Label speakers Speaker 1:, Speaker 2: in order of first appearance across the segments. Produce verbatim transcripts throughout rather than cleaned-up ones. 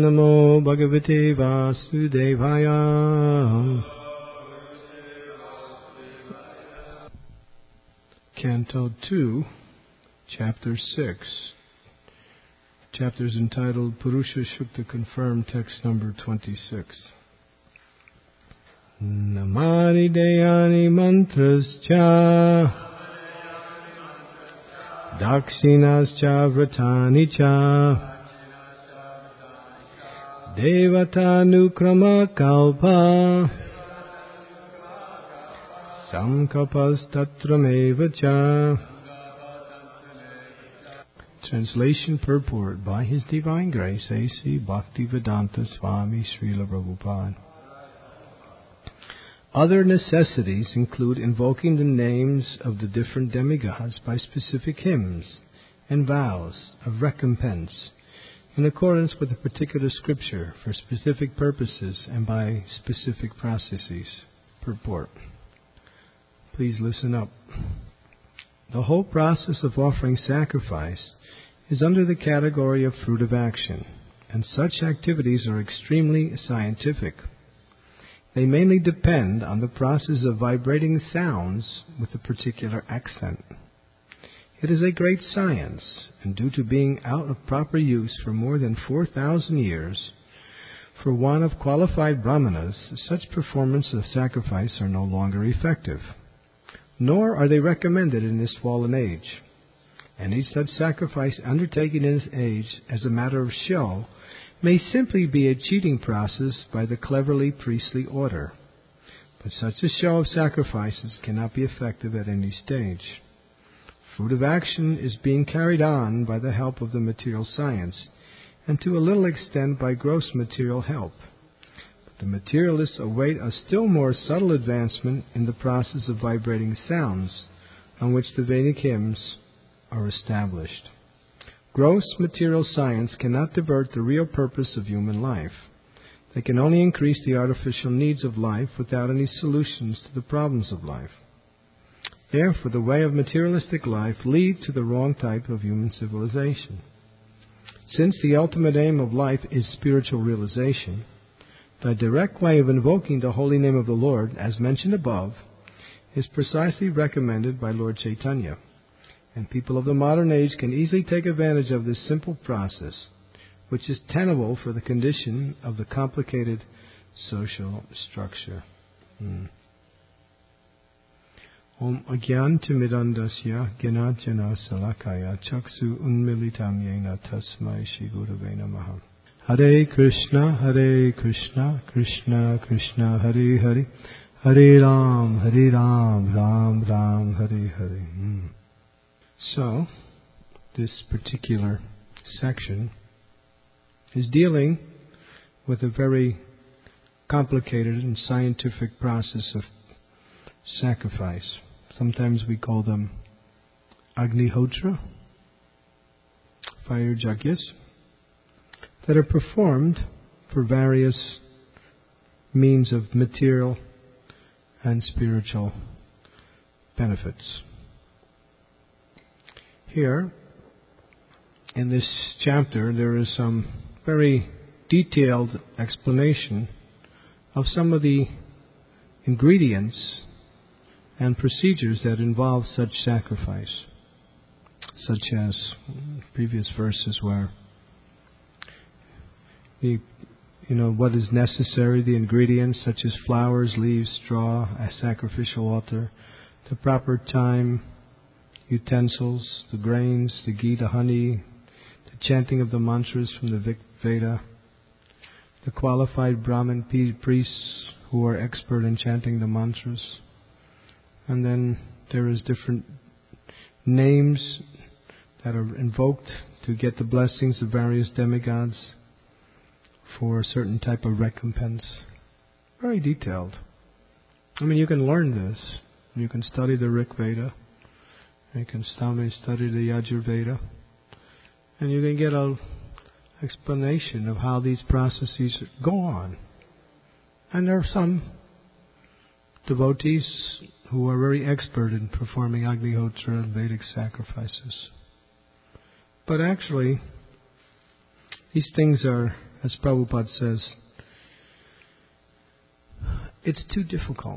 Speaker 1: Namo Bhagavate Vasudevaya. Canto two, Chapter six. Chapter is entitled Purusha Shukta Confirmed, text number twenty-six. Namani Dayani Mantrascha Dakshinascha Vratani Cha Devatanukrama Kalpa Samkapastatrameva Cha. Translation purport by His Divine Grace A C Bhaktivedanta Swami Srila Prabhupada. Other necessities include invoking the names of the different demigods by specific hymns and vows of recompense in accordance with a particular scripture for specific purposes and by specific processes. Purport. Please listen up. The whole process of offering sacrifice is under the category of fruit of action, and such activities are extremely scientific. They mainly depend on the process of vibrating sounds with a particular accent. It is a great science, and due to being out of proper use for more than four thousand years, for want of qualified brahmanas, such performance of sacrifice are no longer effective, nor are they recommended in this fallen age. Any such sacrifice undertaken in this age as a matter of show may simply be a cheating process by the cleverly priestly order, but such a show of sacrifices cannot be effective at any stage. Fruit of action is being carried on by the help of the material science, and to a little extent by gross material help. But the materialists await a still more subtle advancement in the process of vibrating sounds, on which the Vedic hymns are established. Gross material science cannot divert the real purpose of human life. They can only increase the artificial needs of life without any solutions to the problems of life. Therefore, the way of materialistic life leads to the wrong type of human civilization. Since the ultimate aim of life is spiritual realization, the direct way of invoking the holy name of the Lord, as mentioned above, is precisely recommended by Lord Chaitanya, and people of the modern age can easily take advantage of this simple process, which is tenable for the condition of the complicated social structure. Hmm. Om Agyantimidandasya Gyanajana Salakaya Chaksu Unmilitam Yena Tasmai Shri Gurave Namaha. Hare Krishna, Hare Krishna, Krishna Krishna, Hare Hare, Hare Ram, Hare Ram, Ram Ram, Hare Hare. Hmm. So, this particular section is dealing with a very complicated and scientific process of sacrifice. Sometimes we call them Agnihotra, fire yajnas, that are performed for various means of material and spiritual benefits. Here, in this chapter, there is some very detailed explanation of some of the ingredients and procedures that involve such sacrifice, such as previous verses where the, you know, what is necessary, the ingredients such as flowers, leaves, straw, a sacrificial altar, the proper time, utensils, the grains, the ghee, the honey, the chanting of the mantras from the Rig Veda, the qualified Brahmin priests who are expert in chanting the mantras. And then there is different names that are invoked to get the blessings of various demigods for a certain type of recompense. Very detailed. I mean, you can learn this. You can study the Rig Veda. You can study the Yajur Veda. And you can get an explanation of how these processes go on. And there are some devotees who are very expert in performing Agnihotra and Vedic sacrifices. But actually, these things are as Prabhupada says, it's too difficult.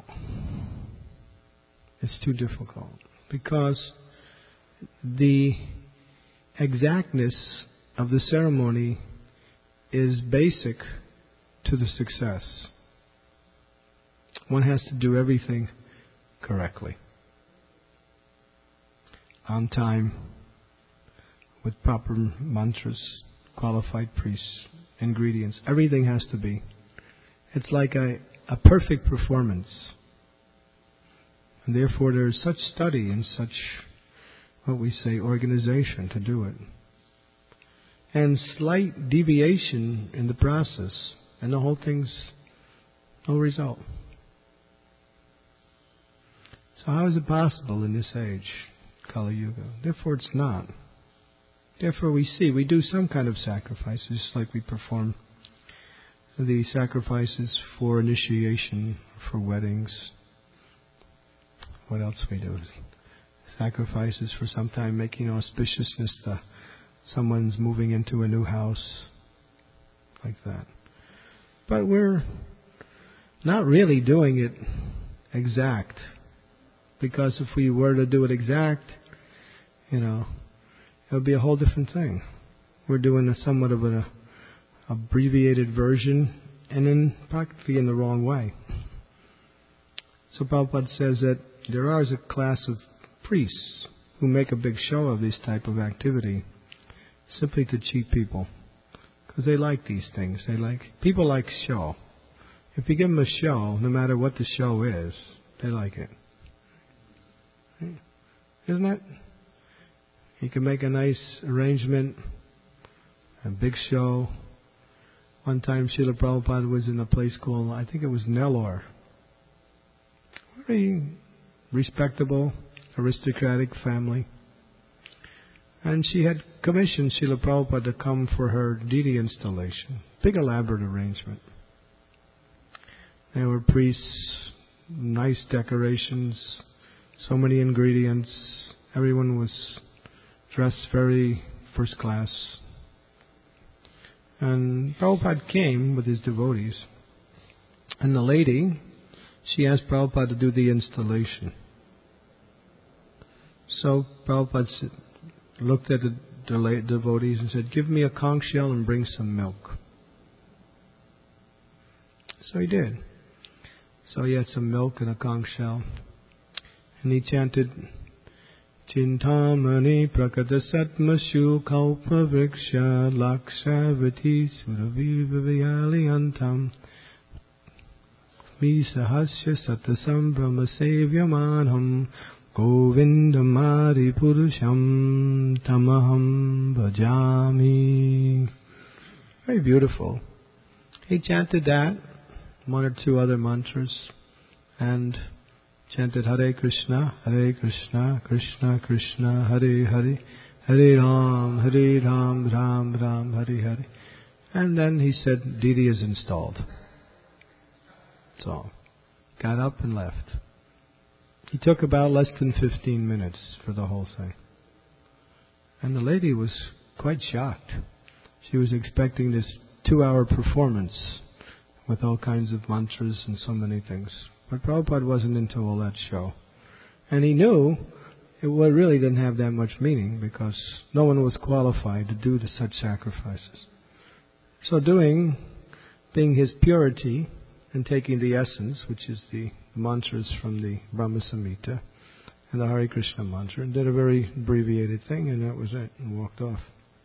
Speaker 1: It's too difficult because the exactness of the ceremony is basic to the success. One has to do everything correctly, on time, with proper mantras, qualified priests, ingredients. Everything has to be. It's like a, a perfect performance. And therefore there is such study and such, what we say, organization to do it. And slight deviation in the process, and the whole thing's no result. So how is it possible in this age, Kali Yuga? Therefore it's not. Therefore we see, we do some kind of sacrifices, just like we perform the sacrifices for initiation, for weddings. What else we do? Sacrifices for sometime making auspiciousness to someone's moving into a new house, like that. But we're not really doing it exact, because if we were to do it exact, you know, it would be a whole different thing. We're doing a somewhat of an abbreviated version, and in practically in the wrong way. So Prabhupada says that there is a class of priests who make a big show of this type of activity simply to cheat people, because they like these things. They like people like show. If you give them a show, no matter what the show is, they like it. Isn't it? You can make a nice arrangement, a big show. One time Srila Prabhupada was in a place called, I think it was Nellore. Very respectable, aristocratic family. And she had commissioned Srila Prabhupada to come for her deity installation. Big elaborate arrangement. There were priests, nice decorations, so many ingredients. Everyone was dressed very first class. And Prabhupada came with his devotees. And the lady, she asked Prabhupada to do the installation. So Prabhupada looked at the devotees and said, "Give me a conch shell and bring some milk." So he did. So he had some milk and a conch shell. And he chanted, "Chintamani prakata satmashu kalpa vriksha lakshavati suravi vivayali antam visahasya satasam brahma sevyamanam govindamari purusham tamaham bhajami." Very beautiful. He chanted that, one or two other mantras, and chanted Hare Krishna, Hare Krishna, Krishna Krishna, Hare Hare, Hare Ram, Hare Ram, Ram Ram, Hare Hare. And then he said, "Deity is installed." So, got up and left. He took about less than fifteen minutes for the whole thing. And the lady was quite shocked. She was expecting this two-hour performance with all kinds of mantras and so many things. But Prabhupada wasn't into all that show. And he knew it really didn't have that much meaning, because no one was qualified to do such sacrifices. So doing, being his purity and taking the essence, which is the mantras from the Brahma Samhita and the Hare Krishna mantra, and did a very abbreviated thing, and that was it, and walked off.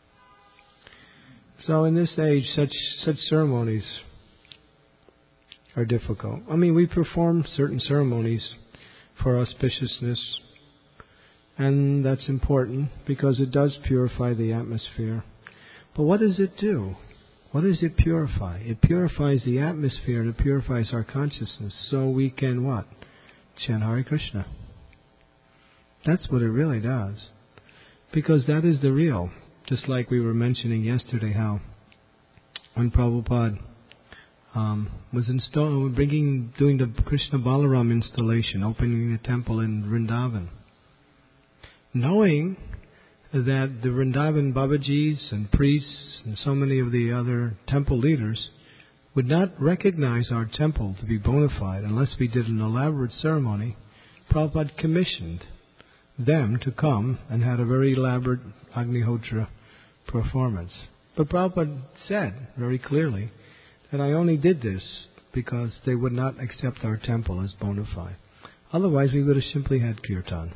Speaker 1: So in this age, such such ceremonies are difficult. I mean, we perform certain ceremonies for auspiciousness, and that's important because it does purify the atmosphere. But what does it do? What does it purify? It purifies the atmosphere, and it purifies our consciousness, so we can what? Chant Hare Krishna. That's what it really does. Because that is the real. Just like we were mentioning yesterday, how when Prabhupada um, was installed, bringing, doing the Krishna Balaram installation, opening the temple in Vrindavan, knowing that the Vrindavan Babajis and priests and so many of the other temple leaders would not recognize our temple to be bona fide unless we did an elaborate ceremony. Prabhupada commissioned them to come and had a very elaborate Agnihotra performance. But Prabhupada said very clearly that I only did this because they would not accept our temple as bona fide. Otherwise we would have simply had kirtan.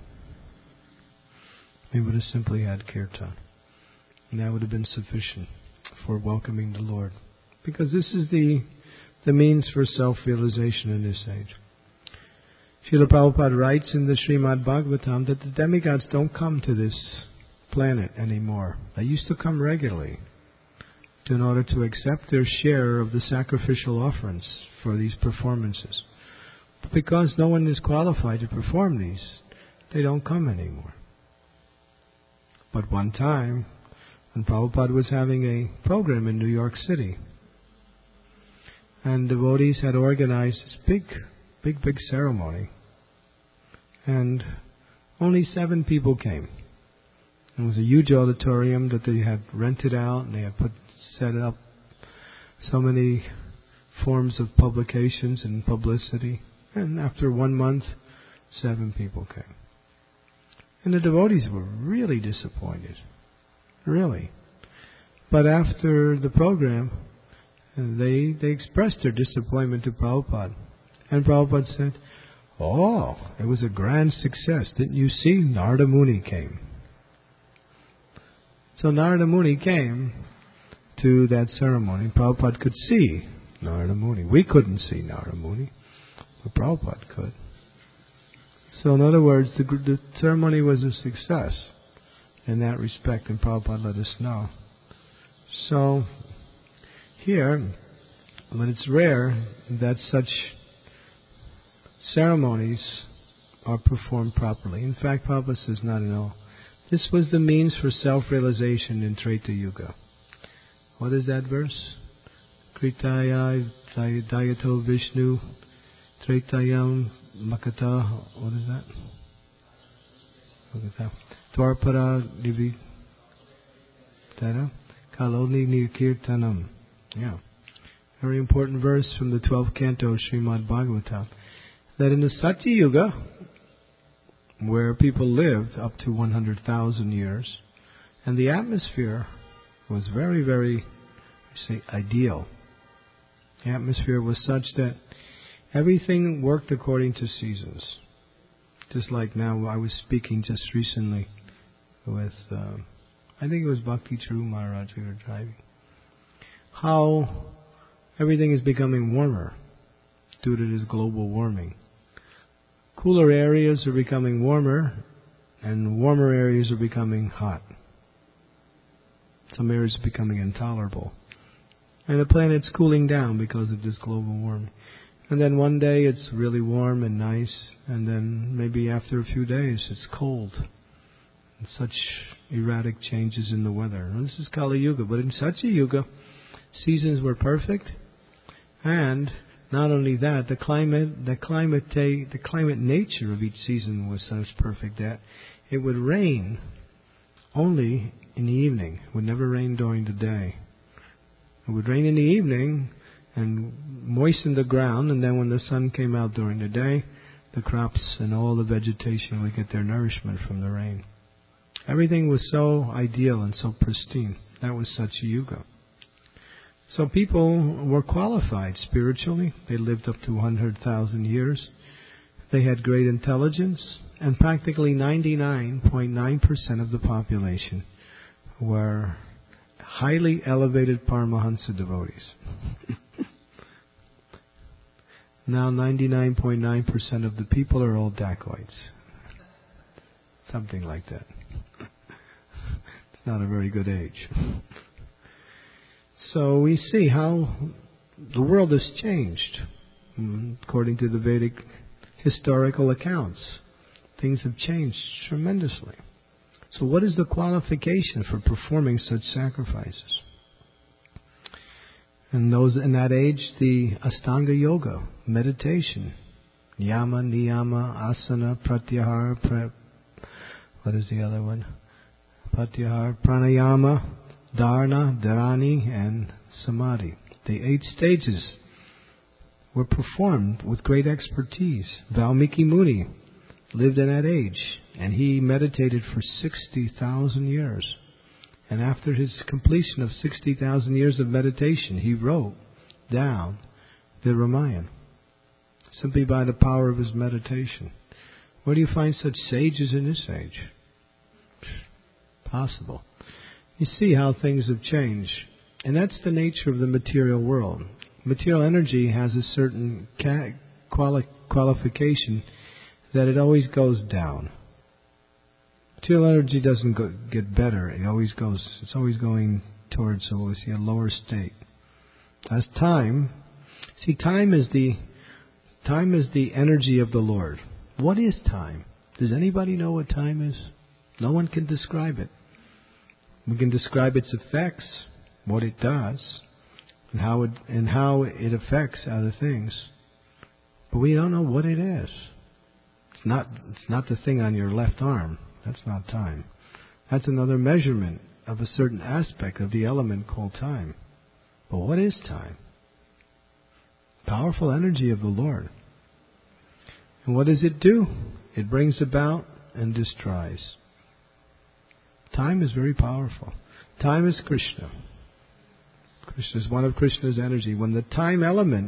Speaker 1: We would have simply had kirtan. And that would have been sufficient for welcoming the Lord. Because this is the, the means for self-realization in this age. Srila Prabhupada writes in the Srimad Bhagavatam that the demigods don't come to this planet anymore. They used to come regularly in order to accept their share of the sacrificial offerings for these performances. But because no one is qualified to perform these, they don't come anymore. But one time, when Prabhupada was having a program in New York City, and devotees had organized this big, big, big ceremony, and only seven people came. It was a huge auditorium that they had rented out, and they had put set up so many forms of publications and publicity. And after one month, seven people came. And the devotees were really disappointed. Really. But after the program, they they expressed their disappointment to Prabhupada. And Prabhupada said, "Oh, it was a grand success. Didn't you see? Narada Muni came." So Narada Muni came to that ceremony. Prabhupada could see Narada Muni. We couldn't see Narada Muni, but Prabhupada could. So in other words, the, the ceremony was a success in that respect, and Prabhupada let us know. So here, but it's rare that such ceremonies are performed properly. In fact, Prabhupada says not at all. This was the means for self-realization in Treta Yuga. What is that verse? Kritaya Dayato Vishnu Tretayam Makata. What is that? Makata. Dwarpara Divi Tara Kaloni Nirkirtanam. Yeah. Very important verse from the twelfth canto of Srimad Bhagavatam. That in the Satya Yuga, where people lived up to one hundred thousand years, and the atmosphere was very, very, I say, ideal. The atmosphere was such that everything worked according to seasons. Just like now, I was speaking just recently with, uh, I think it was Bhakti Charu Maharaj we were driving. How everything is becoming warmer due to this global warming. Cooler areas are becoming warmer, and warmer areas are becoming hot. Some areas are becoming intolerable. And the planet's cooling down because of this global warming. And then one day it's really warm and nice, and then maybe after a few days it's cold. And such erratic changes in the weather. Now, this is Kali Yuga, but in Satya Yuga, seasons were perfect, and not only that, the climate, the climate, the climate nature of each season was such perfect that it would rain only in the evening. It would never rain during the day. It would rain in the evening and moisten the ground, and then when the sun came out during the day, the crops and all the vegetation would get their nourishment from the rain. Everything was so ideal and so pristine. That was Satya Yuga. So people were qualified spiritually. They lived up to one hundred thousand years. They had great intelligence, and practically ninety-nine point nine percent of the population were highly elevated Paramahansa devotees. Now ninety-nine point nine percent of the people are all dacoits. Something like that. It's not a very good age. So we see how the world has changed. According to the Vedic historical accounts, things have changed tremendously. So what is the qualification for performing such sacrifices? In those in that age, the Astanga Yoga, meditation, Yama, Niyama, Asana, Pratyahara, pra, what is the other one? Pratyahara, Pranayama, Dharana, Dharani, and Samadhi. The eight stages were performed with great expertise. Valmiki Muni lived in that age, and he meditated for sixty thousand years. And after his completion of sixty thousand years of meditation, he wrote down the Ramayana, simply by the power of his meditation. Where do you find such sages in this age? Possible. You see how things have changed. And that's the nature of the material world. Material energy has a certain ca- quali- qualification that it always goes down. Material energy doesn't go, get better. It always goes. It's always going towards, so we see, a lower state. As time, see, time is the time is the energy of the Lord. What is time? Does anybody know what time is? No one can describe it. We can describe its effects, what it does, and how it and how it affects other things, but we don't know what it is. It's not. It's not the thing on your left arm. That's not time. That's another measurement of a certain aspect of the element called time. But what is time? Powerful energy of the Lord. And what does it do? It brings about and destroys. Time is very powerful. Time is Krishna. Krishna is one of Krishna's energy. When the time element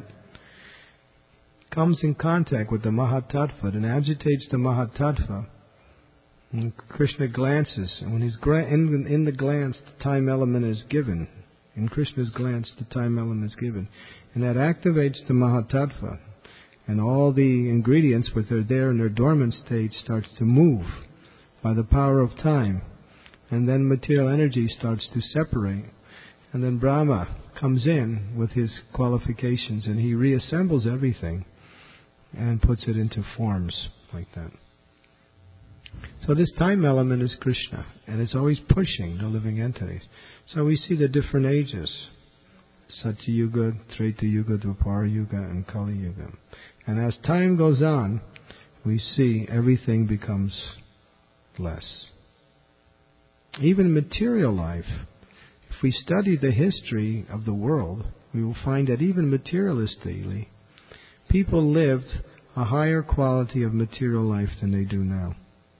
Speaker 1: comes in contact with the Mahatattva and agitates the Mahatattva, and Krishna glances, and when he's gra- in, in the glance, the time element is given. In Krishna's glance, the time element is given. And that activates the Mahatattva. And all the ingredients, which are there in their dormant state, starts to move by the power of time. And then material energy starts to separate. And then Brahma comes in with his qualifications, and he reassembles everything and puts it into forms like that. So this time element is Krishna, and it's always pushing the living entities. So we see the different ages: Satya Yuga, Treta Yuga, Dwapara Yuga, and Kali Yuga. And as time goes on, we see everything becomes less. Even material life, if we study the history of the world, we will find that even materialistically, people lived a higher quality of material life than they do now.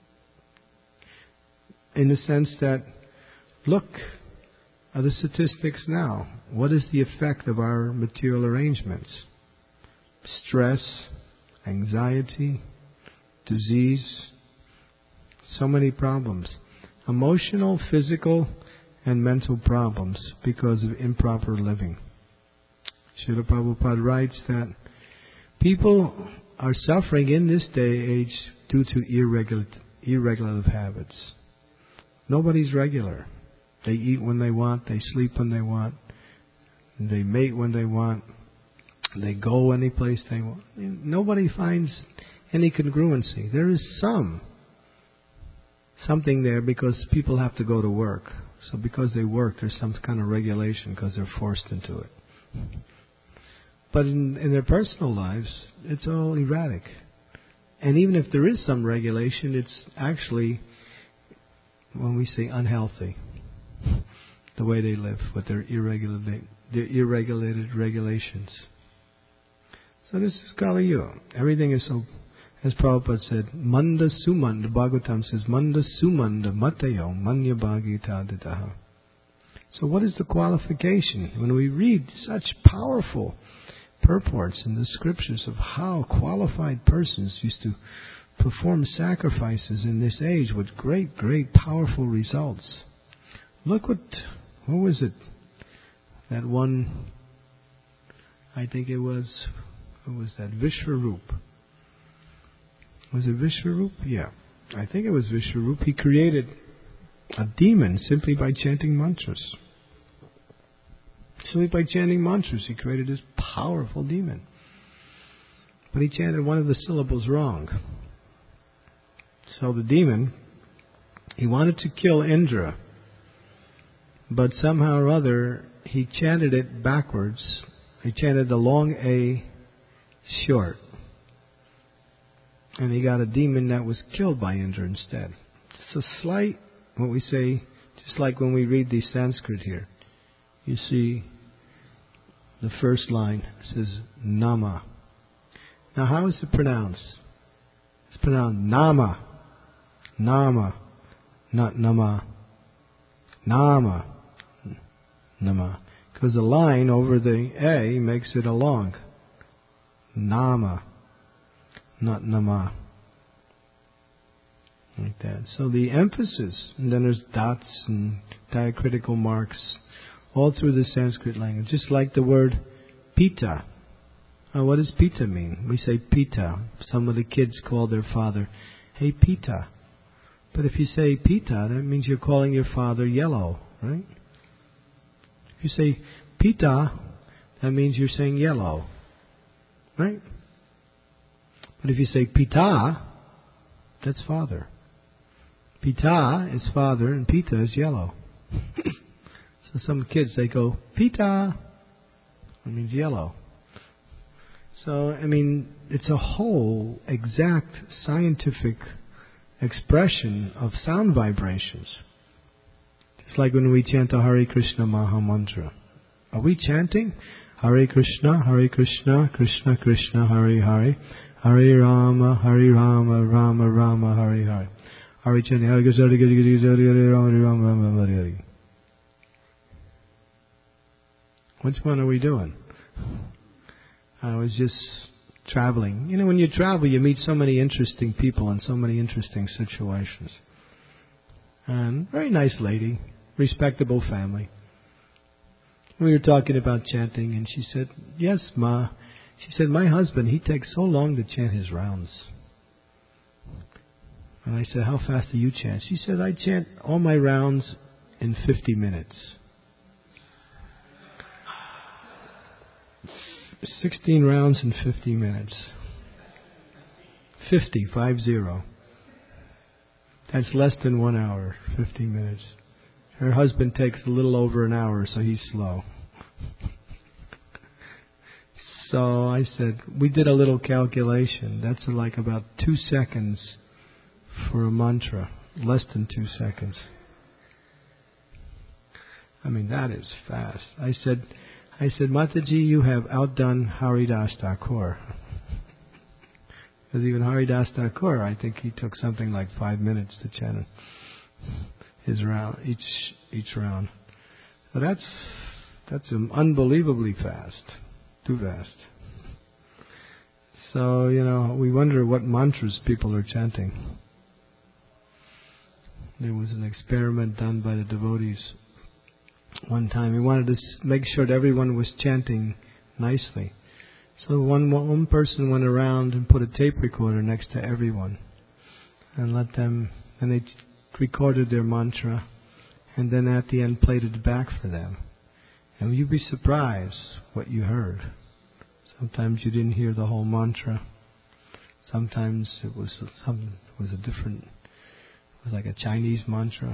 Speaker 1: In the sense that, look at the statistics now. What is the effect of our material arrangements? Stress, anxiety, disease, so many problems. Emotional, physical, and mental problems because of improper living. Srila Prabhupada writes that people are suffering in this day age due to irregular, irregular habits. Nobody's regular. They eat when they want, they sleep when they want, they mate when they want, they go any place they want. Nobody finds any congruency. There is some, something there because people have to go to work. So because they work, there's some kind of regulation because they're forced into it. But in, in their personal lives, it's all erratic. And even if there is some regulation, it's actually, when we say unhealthy, the way they live with their irregular, their irregulated regulations. So this is Kali Yuga. Everything is so, as Prabhupada said, Manda Sumanda. Bhagavatam says, Manda Sumanda Matayo Manya Bhagita Ditaha. So what is the qualification? When we read such powerful purports in the scriptures of how qualified persons used to perform sacrifices in this age with great, great, powerful results. Look what, what was it? That one, I think it was, what was that? Vishwarup. Was it Vishwarup? Yeah. I think it was Vishwarup. He created a demon simply by chanting mantras. Simply by chanting mantras, he created this powerful demon. But he chanted one of the syllables wrong. So the demon, he wanted to kill Indra, but somehow or other, he chanted it backwards. He chanted the long A short. And he got a demon that was killed by Indra instead. It's a slight, what we say, Just like when we read the Sanskrit here. You see the first line says Nama. Now how is it pronounced? It's pronounced Nama. Nama. Not Nama. Nama. Nama. Because the line over the A makes it a long. Nama. Not Nama. Like that. So the emphasis, and then there's dots and diacritical marks all through the Sanskrit language. Just like the word Pita. Now, what does Pita mean? We say Pita. Some of the kids call their father, hey Pita. But if you say Pita, that means you're calling your father yellow, right? If you say Pita, that means you're saying yellow, right? But if you say Pita, that's father. Pita is father and Pita is yellow. So some kids, they go, Pita. That means yellow. So, I mean, it's a whole exact scientific expression of sound vibrations. It's like when we chant the Hare Krishna Maha Mantra. Are we chanting? Hare Krishna, Hare Krishna, Krishna Krishna, Hare Hare, Hare Rama, Hare Rama, Rama Rama, Hare Hare. Are we chanting Hare Krishna, Hare Krishna, Hare Rama, Hare Rama, Rama Hare Hare? Which one are we doing? I was just traveling. You know, when you travel, you meet so many interesting people in so many interesting situations. And very nice lady, respectable family. We were talking about chanting, and she said, yes, Ma. She said, my husband, he takes so long to chant his rounds. And I said, how fast do you chant? She said, I chant all my rounds in fifty minutes. sixteen rounds in fifty minutes. fifty, five zero. That's less than one hour, fifty minutes. Her husband takes a little over an hour, so he's slow. So I said, we did a little calculation. That's like about two seconds for a mantra. Less than two seconds. I mean, that is fast. I said, I said, Mataji, you have outdone Haridas Thakur. Because even Haridas Thakur, I think he took something like five minutes to chant his round, each each round. So that's that's unbelievably fast, too fast. So you know, we wonder what mantras people are chanting. There was an experiment done by the devotees one time. We wanted to make sure that everyone was chanting nicely. So one one person went around and put a tape recorder next to everyone, and let them, and they recorded their mantra, and then at the end played it back for them. And you'd be surprised what you heard. Sometimes you didn't hear the whole mantra. Sometimes it was some it was a different. It was like a Chinese mantra.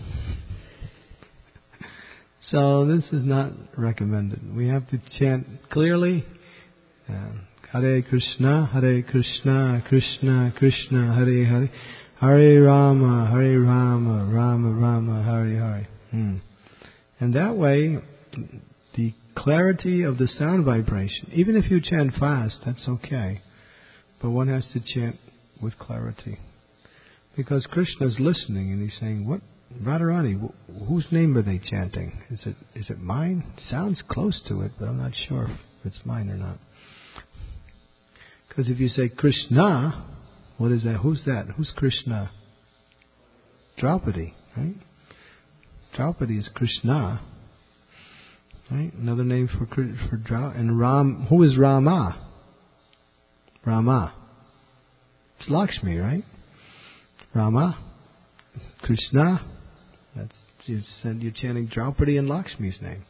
Speaker 1: So this is not recommended. We have to chant clearly. Uh, Hare Krishna, Hare Krishna, Krishna Krishna, Hare Hare, Hare Rama, Hare Rama, Rama Rama, Hare Hare. Hmm. And that way, the clarity of the sound vibration, even if you chant fast, that's okay. But one has to chant with clarity. Because Krishna is listening and he's saying, what? Radharani, wh- whose name are they chanting? Is it is it mine? It sounds close to it, but I'm not sure if it's mine or not. Because if you say Krishna, what is that? Who's that? Who's Krishna? Draupadi, right? Draupadi is Krishna, right? Another name for for Draupadi. And Ram, who is Rama? Rama. It's Lakshmi, right? Rama, Krishna. That's you said you're chanting Draupadi and Lakshmi's name.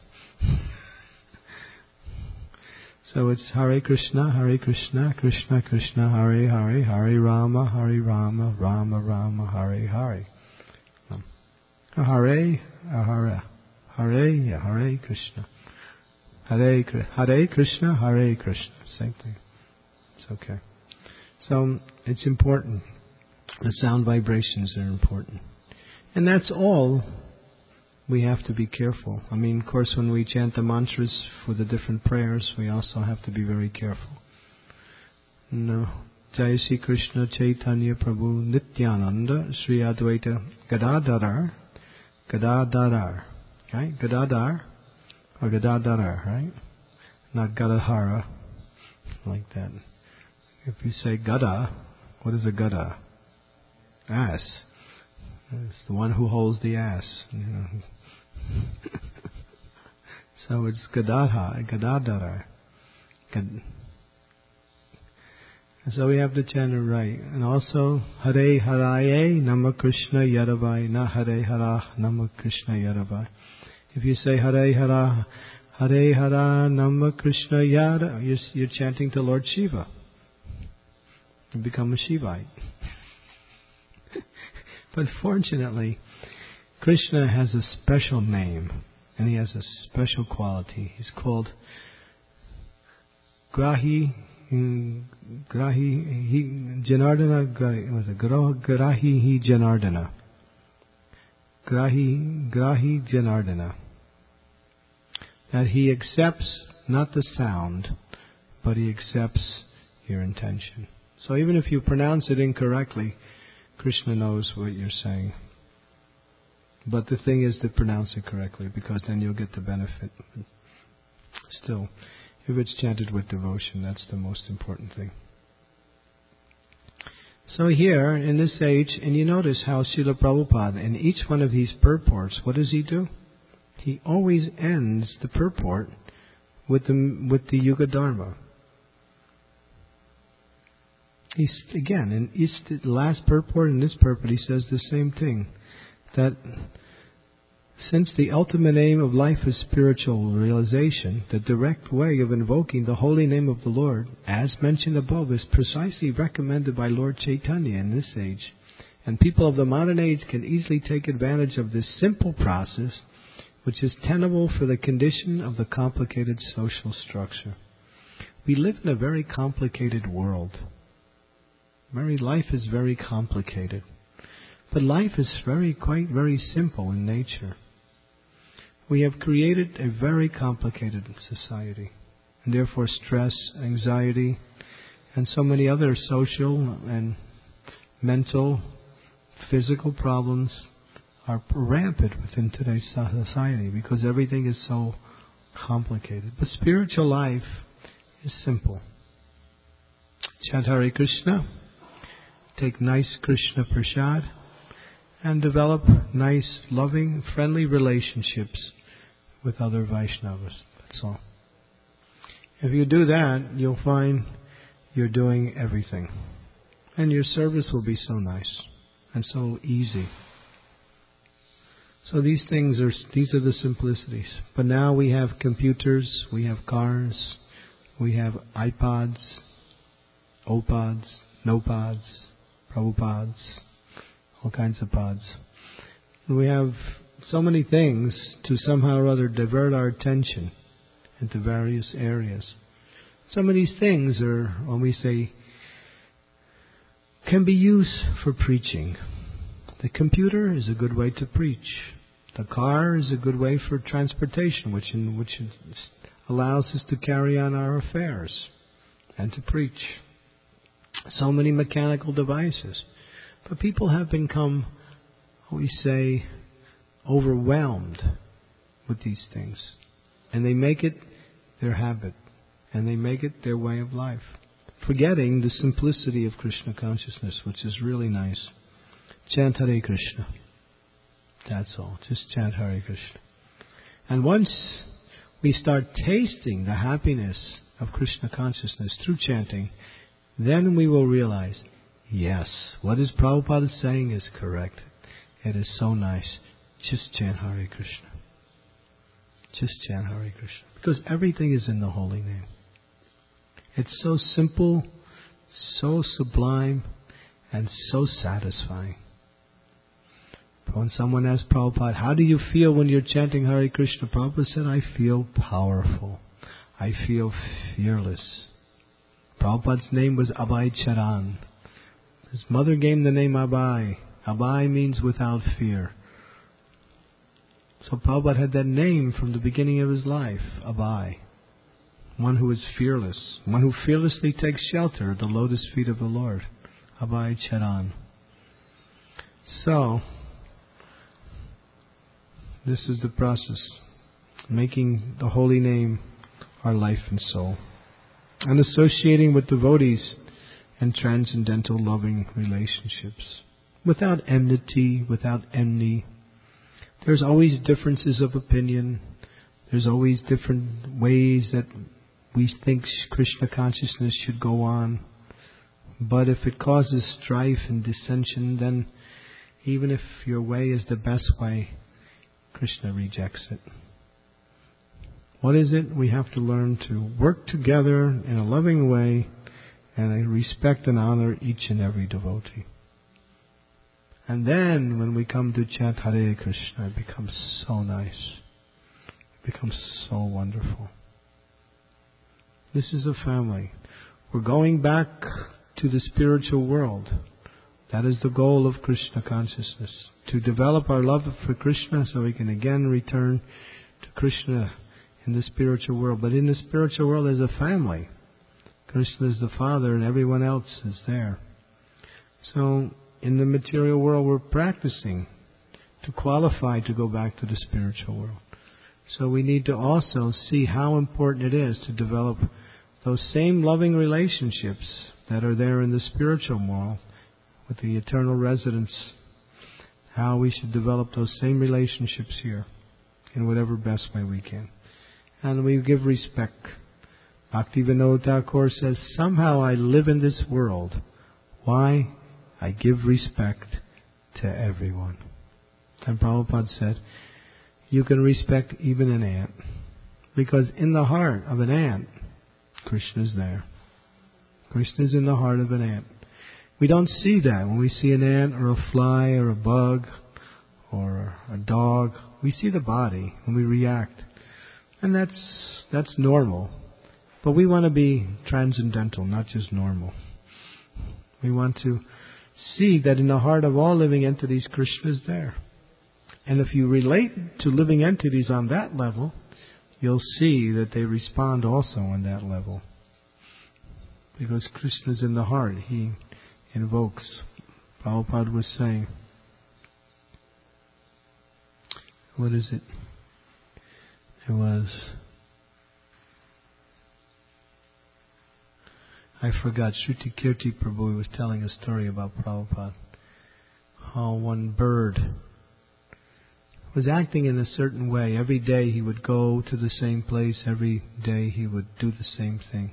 Speaker 1: So it's Hare Krishna, Hare Krishna, Krishna Krishna, Hare Hare, Hare Rama, Hare Rama, Rama Rama, Hare Hare. Um, Hare, Hare, Hare, yeah, Hare Krishna, Hare Hare Krishna, Hare Krishna. Same thing. It's okay. So it's important. The sound vibrations are important, and that's all we have to be careful. I mean, of course, when we chant the mantras for the different prayers, we also have to be very careful. No. Jai Sri Krishna Chaitanya Prabhu Nityananda Sri Advaita Gadadhara Gadadhara, right? Gadadhar or Gadadhara, right? Not Gadadhara, like that. If you say Gada, what is a Gada? Ass. It's the one who holds the ass. You know. So it's Gadadhara, Gadadhara. Gad- So we have to chant it right. And also, Hare Haraye Nama Krishna Yadavai, na Hare Hara Nama Krishna Yadavai. If you say Hare Hara, Hare Hara Nama Krishna Yada, you're, you're chanting to Lord Shiva. You become a Shivite. But fortunately, Krishna has a special name, and he has a special quality. He's called Grahi Grahi he Janardana Grahi was it Grahi he Janardana. Grahi Grahi Janardana. That he accepts not the sound, but he accepts your intention. So even if you pronounce it incorrectly, Krishna knows what you're saying. But the thing is to pronounce it correctly, because then you'll get the benefit. Still, if it's chanted with devotion, that's the most important thing. So here, in this age, and you notice how Srila Prabhupada, in each one of these purports, what does he do? He always ends the purport with the, with the Yuga Dharma. He's, again, in each, the last purport and this purport, he says the same thing. That since the ultimate aim of life is spiritual realization, the direct way of invoking the holy name of the Lord, as mentioned above, is precisely recommended by Lord Chaitanya in this age. And people of the modern age can easily take advantage of this simple process, which is tenable for the condition of the complicated social structure. We live in a very complicated world. Very life is very complicated. But life is very, quite very simple in nature. We have created a very complicated society. And therefore stress, anxiety, and so many other social and mental, physical problems are rampant within today's society because everything is so complicated. But spiritual life is simple. Chant Hare Krishna, take nice Krishna prasad, and develop nice, loving, friendly relationships with other Vaishnavas. That's all. If you do that, you'll find you're doing everything. And your service will be so nice and so easy. So these things are, these are the simplicities. But now we have computers, we have cars, we have iPods, OPods, NoPods, Prabhupads, all kinds of pods. We have so many things to somehow or other divert our attention into various areas. Some of these things are, when we say, can be used for preaching. The computer is a good way to preach. The car is a good way for transportation, which in, which allows us to carry on our affairs and to preach. So many mechanical devices. But people have become, we say, overwhelmed with these things. And they make it their habit. And they make it their way of life. Forgetting the simplicity of Krishna consciousness, which is really nice. Chant Hare Krishna. That's all. Just chant Hare Krishna. And once we start tasting the happiness of Krishna consciousness through chanting, then we will realize, yes, what is Prabhupada saying is correct. It is so nice. Just chant Hare Krishna. Just chant Hare Krishna. Because everything is in the holy name. It's so simple, so sublime, and so satisfying. When someone asked Prabhupada, how do you feel when you're chanting Hare Krishna? Prabhupada said, I feel powerful. I feel fearless. Prabhupada's name was Abhay Charan. His mother gave him the name Abhay. Abhay means without fear. So Prabhupada had that name from the beginning of his life, Abhay. One who is fearless. One who fearlessly takes shelter at the lotus feet of the Lord. Abhay Charan. So, this is the process. Making the holy name our life and soul. And associating with devotees and transcendental loving relationships. Without enmity, without envy. There's always differences of opinion. There's always different ways that we think Krishna consciousness should go on. But if it causes strife and dissension, then even if your way is the best way, Krishna rejects it. What is it? We have to learn to work together in a loving way and respect and honor each and every devotee. And then when we come to chant Hare Krishna, it becomes so nice. It becomes so wonderful. This is a family. We're going back to the spiritual world. That is the goal of Krishna consciousness. To develop our love for Krishna so we can again return to Krishna in the spiritual world. But in the spiritual world there's a family. Krishna is the Father and everyone else is there. So in the material world we're practicing to qualify to go back to the spiritual world. So we need to also see how important it is to develop those same loving relationships that are there in the spiritual world with the eternal residents. How we should develop those same relationships here in whatever best way we can. And we give respect. Bhaktivinoda Thakur says, somehow I live in this world. Why? I give respect to everyone. And Prabhupada said, you can respect even an ant. Because in the heart of an ant, Krishna is there. Krishna is in the heart of an ant. We don't see that when we see an ant or a fly or a bug or a dog. We see the body and we react. And that's that's normal. But we want to be transcendental, not just normal. We want to see that in the heart of all living entities, Krishna is there. And if you relate to living entities on that level, you'll see that they respond also on that level. Because Krishna is in the heart. He invokes. Prabhupada was saying, what is it? It was, I forgot, Shruti Kirti Prabhu was telling a story about Prabhupada. How one bird was acting in a certain way. Every day he would go to the same place. Every day he would do the same thing.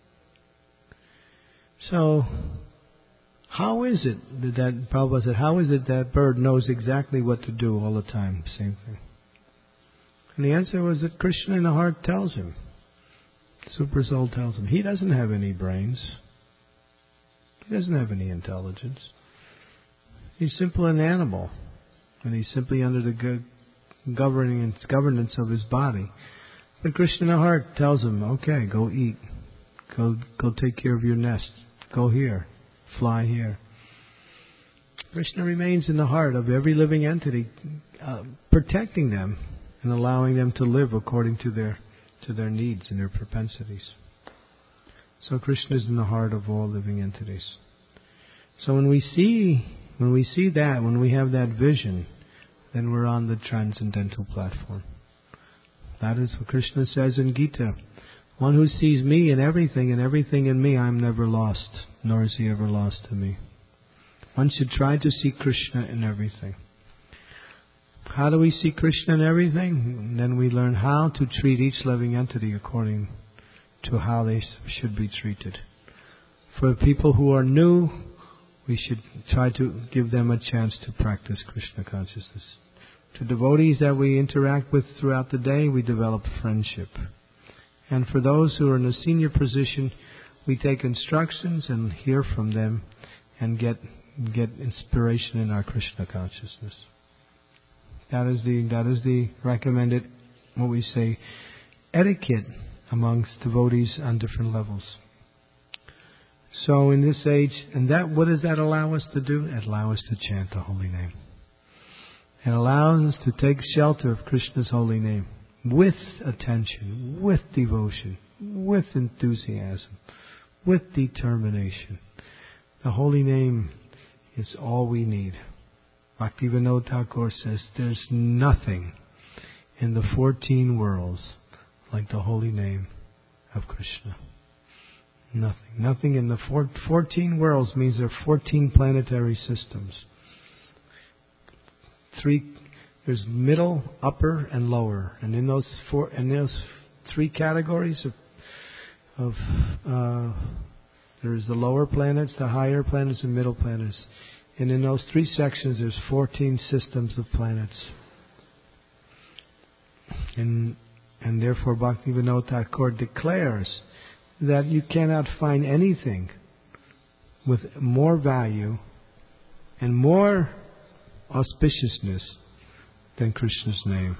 Speaker 1: So, how is it that, Prabhupada said, how is it that bird knows exactly what to do all the time? Same thing. And the answer was that Krishna in the heart tells him. Super Soul tells him. He doesn't have any brains. He doesn't have any intelligence. He's simply an animal. And he's simply under the go- governing governance of his body. But Krishna in the heart tells him, okay, go eat. Go, go take care of your nest. Go here. Fly here. Krishna remains in the heart of every living entity, uh, protecting them and allowing them to live according to their to their needs and their propensities. So Krishna is in the heart of all living entities. So when we see when we see that, when we have that vision, then we're on the transcendental platform. That is what Krishna says in Gita. One who sees me in everything and everything in me, I am never lost, nor is he ever lost to me. One should try to see Krishna in everything. How do we see Krishna in everything? And then we learn how to treat each living entity according to how they should be treated. For people who are new, we should try to give them a chance to practice Krishna consciousness. To devotees that we interact with throughout the day, we develop friendship. And for those who are in a senior position, we take instructions and hear from them and get get inspiration in our Krishna consciousness. That is the that is the recommended, what we say, etiquette amongst devotees on different levels. So in this age, and that what does that allow us to do? It allows us to chant the holy name. It allows us to take shelter of Krishna's holy name with attention, with devotion, with enthusiasm, with determination. The holy name is all we need. Bhaktivinoda Thakur says there's nothing in the fourteen worlds like the holy name of Krishna. Nothing. Nothing in the four, fourteen worlds means there are fourteen planetary systems. Three, there's middle, upper, and lower, and in those four, in those three categories of, of uh, there's the lower planets, the higher planets, and middle planets, and in those three sections, there's fourteen systems of planets, and and therefore Bhaktivinoda Thakur declares that you cannot find anything with more value and more auspiciousness than Krishna's name.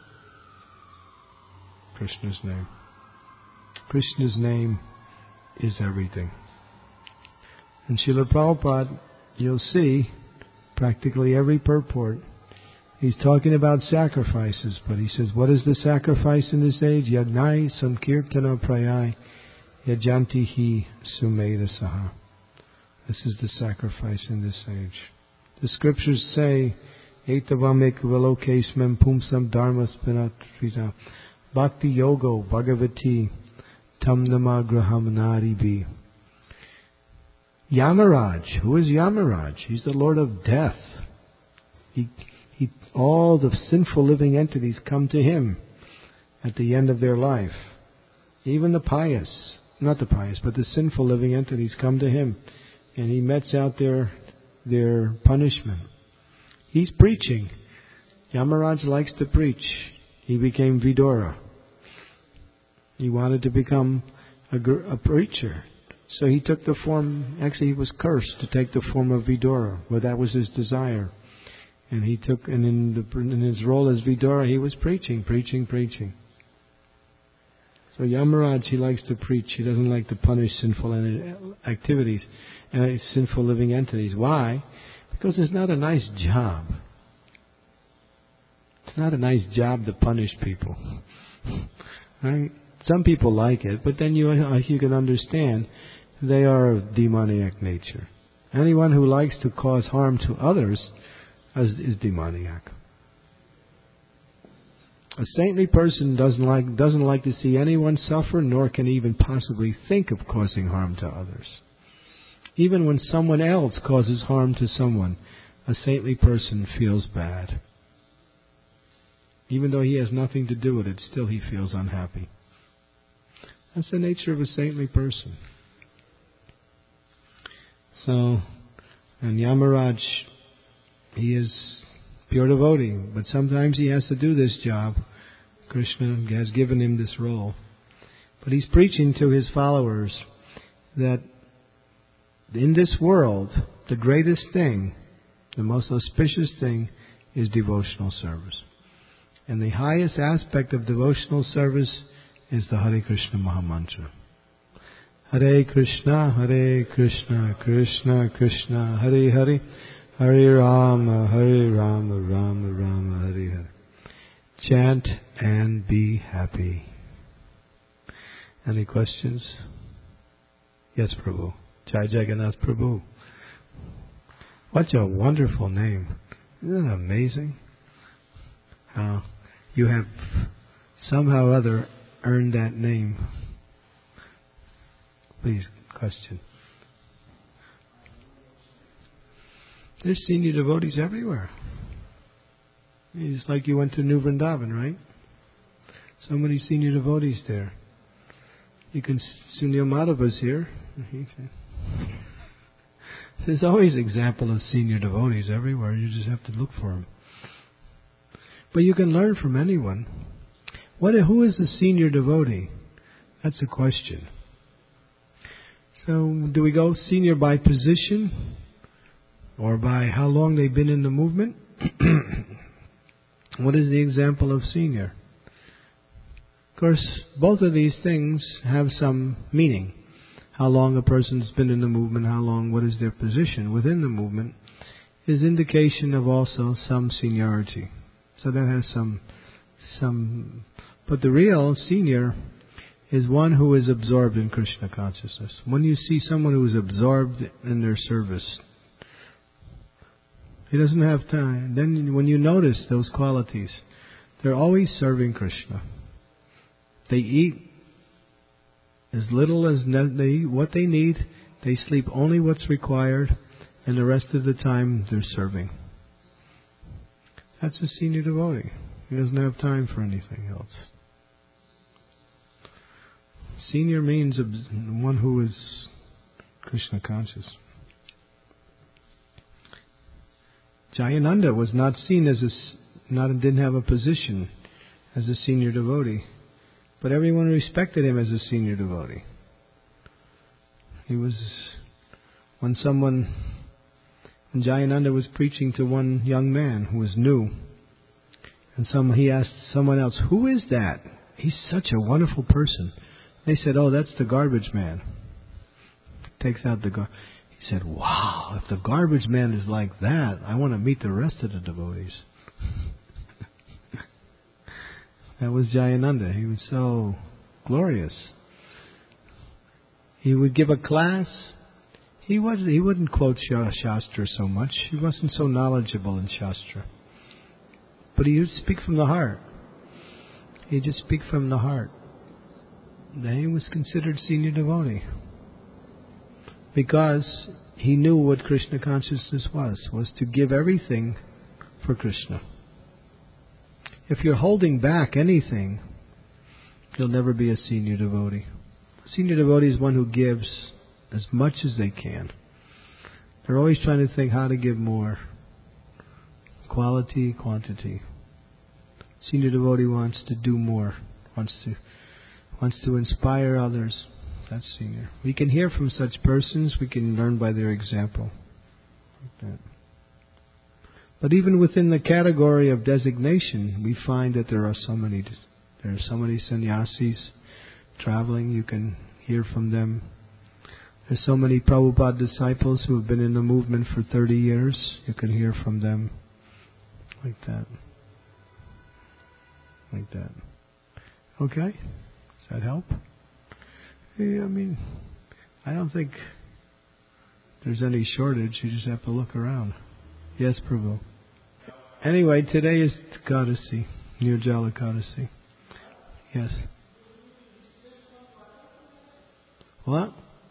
Speaker 1: Krishna's name. Krishna's name is everything. In Srila Prabhupada, you'll see practically every purport. He's talking about sacrifices, but he says, what is the sacrifice in this age? Yajnai sankirtana prayai yajanti hi sumeda saha. This is the sacrifice in this age. The scriptures say, Etavam ekvalokesmem pumsam dharma spinatrita bhakti yogo bhagavati tam namagraham naribi. Yamaraj, who is Yamaraj? He's the Lord of death. He, he, all the sinful living entities come to him at the end of their life. Even the pious, not the pious, but the sinful living entities come to him, and he metes out their their punishment. He's preaching. Yamaraj likes to preach. He became Vidura. He wanted to become a, a preacher. So he took the form, actually he was cursed to take the form of Vidura, but that was his desire. And he took, and in, the, in his role as Vidura, he was preaching, preaching, preaching. So Yamaraj, he likes to preach. He doesn't like to punish sinful activities, uh, sinful living entities. Why? Because it's not a nice job. It's not a nice job to punish people. Right? Some people like it, but then you, you can understand they are of demoniac nature. Anyone who likes to cause harm to others is, is demoniac. A saintly person doesn't like doesn't like to see anyone suffer, nor can even possibly think of causing harm to others. Even when someone else causes harm to someone, a saintly person feels bad. Even though he has nothing to do with it, still he feels unhappy. That's the nature of a saintly person. So, and Yamaraj, he is pure devotee, but sometimes he has to do this job. Krishna has given him this role. But he's preaching to his followers that in this world, the greatest thing, the most auspicious thing, is devotional service. And the highest aspect of devotional service is the Hare Krishna Mahamantra. Hare Krishna, Hare Krishna, Krishna Krishna, Hare Hare, Hare Rama, Hare Rama, Rama Rama, Hare Hare. Chant and be happy. Any questions? Yes, Prabhu. Jai Jagannath Prabhu. What a wonderful name. Isn't it amazing how you have somehow or other earned that name? Please, question. There's senior devotees everywhere. It's like you went to New Vrindavan, right? So many senior devotees there. You can, Sunil Madhava's here. There's always example of senior devotees everywhere. You just have to look for them. But you can learn from anyone. What? Who is the senior devotee? That's a question. So, do we go senior by position? Or by how long they've been in the movement? What is the example of senior? Of course, both of these things have some meaning. How long a person's been in the movement, how long, what is their position within the movement. is indication of also some seniority. So that has some, some, but the real senior is one who is absorbed in Krishna consciousness. When you see someone who is absorbed in their service, he doesn't have time. Then when you notice those qualities, they're always serving Krishna. They eat as little as ne- they eat what they need. They sleep only what's required, and the rest of the time they're serving. That's a senior devotee. He doesn't have time for anything else. Senior means one who is Krishna conscious. Jayananda was not seen as a, not didn't have a position as a senior devotee, but everyone respected him as a senior devotee. He was, when someone, when Jayananda was preaching to one young man who was new, and some he asked someone else, "Who is that? He's such a wonderful person." They said, "Oh, that's the garbage man." Takes out the gar. He said, "Wow, if the garbage man is like that, I want to meet the rest of the devotees." That was Jayananda. He was so glorious. He would give a class. He was he wouldn't quote Shastra so much. He wasn't so knowledgeable in Shastra. But he would speak from the heart. He'd just speak from the heart. Then he was considered senior devotee. Because he knew what Krishna consciousness was, was to give everything for Krishna. If you're holding back anything, you'll never be a senior devotee. A senior devotee is one who gives as much as they can. They're always trying to think how to give more. Quality, quantity. Senior devotee wants to do more, wants to wants to inspire others. That's senior. We can hear from such persons, we can learn by their example. Like that. But even within the category of designation, we find that there are so many there are so many sannyasis traveling, you can hear from them. There's so many Prabhupada disciples who have been in the movement for thirty years, you can hear from them. Like that. Like that. Okay? Does that help? Yeah, I mean, I don't think there's any shortage. You just have to look around. Yes, Prabhu. Anyway, today is Ekadasi, Nirjala Ekadasi. Yes. What?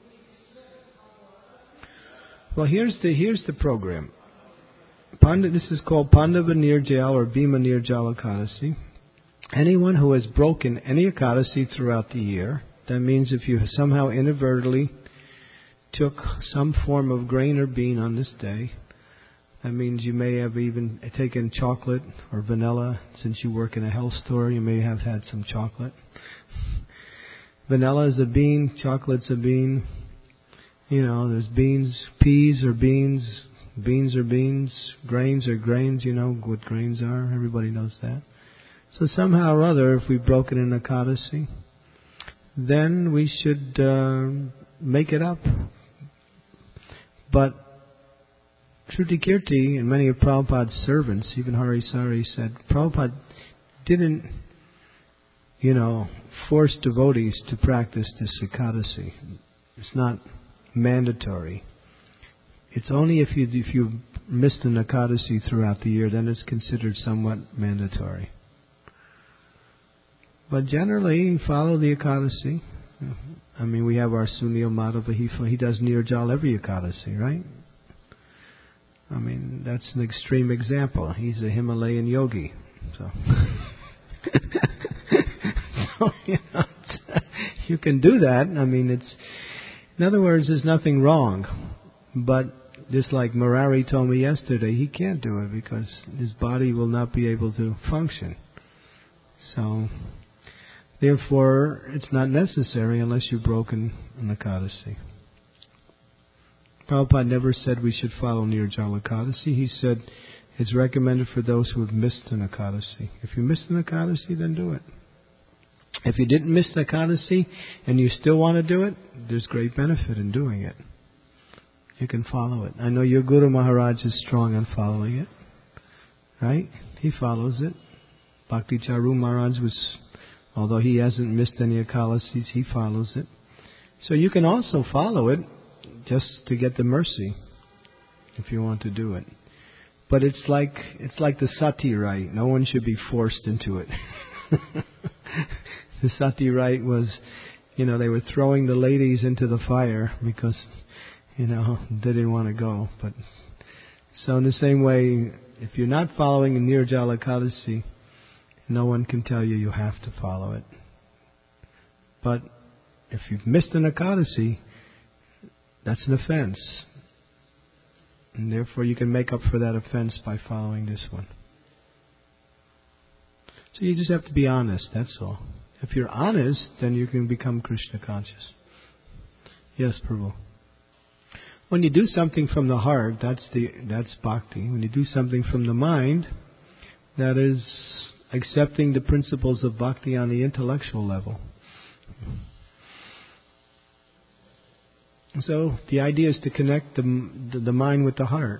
Speaker 1: Well, here's the here's the program. Panda, this is called Pandava Nirjala or Bhima Nirjala Ekadasi. Anyone who has broken any Ekadasi throughout the year, that means if you somehow inadvertently took some form of grain or bean on this day, that means you may have even taken chocolate or vanilla. Since you work in a health store, you may have had some chocolate. Vanilla is a bean, chocolate's a bean. You know, there's beans, peas are beans, beans are beans, grains are grains. You know what grains are. Everybody knows that. So somehow or other, if we've broken an Ekadasi, then we should uh, make it up. But Shruti Kirti and many of Prabhupada's servants, even Harisari, said Prabhupada didn't, you know, force devotees to practice this Ekadasi. It's not mandatory. It's only if you if you missed an Ekadasi throughout the year, then it's considered somewhat mandatory. But generally, follow the Ekadasi. I mean, we have our Sunil Madhava, he, he does Nirjal every Ekadasi, right? I mean, that's an extreme example. He's a Himalayan yogi. So, so you know, you can do that. I mean, it's, in other words, there's nothing wrong. But just like Murari told me yesterday, he can't do it because his body will not be able to function. So, therefore, it's not necessary unless you've broken an Ekadasi. Prabhupada never said we should follow Nirjala Ekadasi. He said it's recommended for those who have missed an Ekadasi. If you missed an Ekadasi, then do it. If you didn't miss the Ekadasi and you still want to do it, there's great benefit in doing it. you can follow it. I know your Guru Maharaj is strong on following it, right? He follows it. Bhakti Charu Maharaj was, although he hasn't missed any Ekadasis, he follows it. So you can also follow it just to get the mercy, if you want to do it. But it's like it's like the sati rite. No one should be forced into it. The sati rite was, you know, they were throwing the ladies into the fire because, you know, they didn't want to go. But so in the same way, if you're not following a Nirjala Ekadasi, no one can tell you you have to follow it. But if you've missed an Ekadasi, that's an offense. And therefore you can make up for that offense by following this one. So you just have to be honest, that's all. If you're honest, then you can become Krishna conscious. Yes, Prabhu. When you do something from the heart, that's the that's bhakti. When you do something from the mind, that is accepting the principles of bhakti on the intellectual level. So the idea is to connect the, the, the mind with the heart.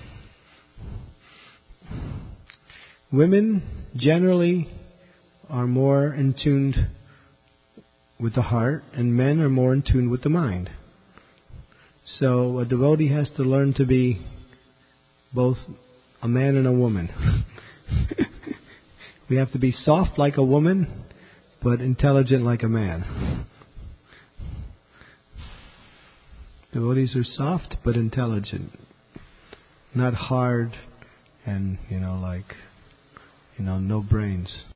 Speaker 1: Women generally are more in tune with the heart, and men are more in tune with the mind. So a devotee has to learn to be both a man and a woman. We have to be soft like a woman, but intelligent like a man. Devotees are soft but intelligent, not hard and, you know, like, you know, no brains.